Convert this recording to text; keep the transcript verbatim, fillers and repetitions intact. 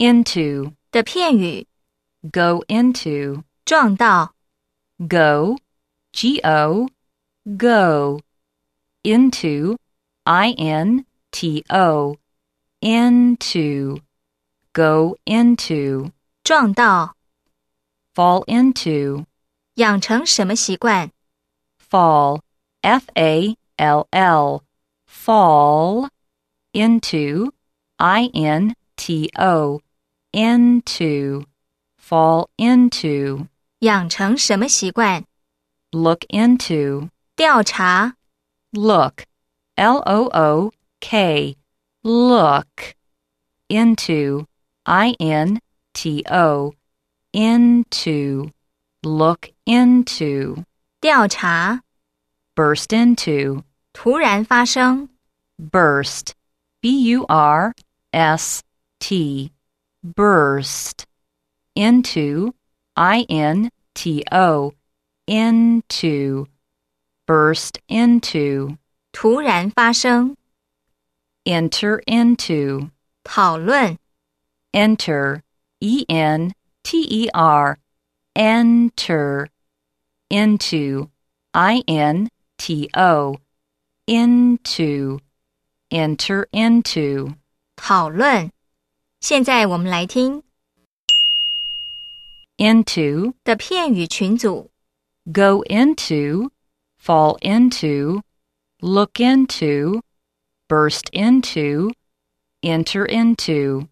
into 的片语 go into 撞到 go G-O go into I-N-T-O into go into 撞到 fall into 养成什么习惯 fall F-A-L-L fall into I-N-T-O into fall into 养成什么习惯 look into 调查 look L-O-O-K look into I-N-T-O into look into 调查 burst into 突然发生 burst B-U-R-S-T burst into I-N-T-O into burst into 突然发生 enter into 讨论 enter E-N-T-E-R enter into I-N-T-O into enter into 讨论现在我们来听 into 的片语群组 go into fall into look into burst into enter into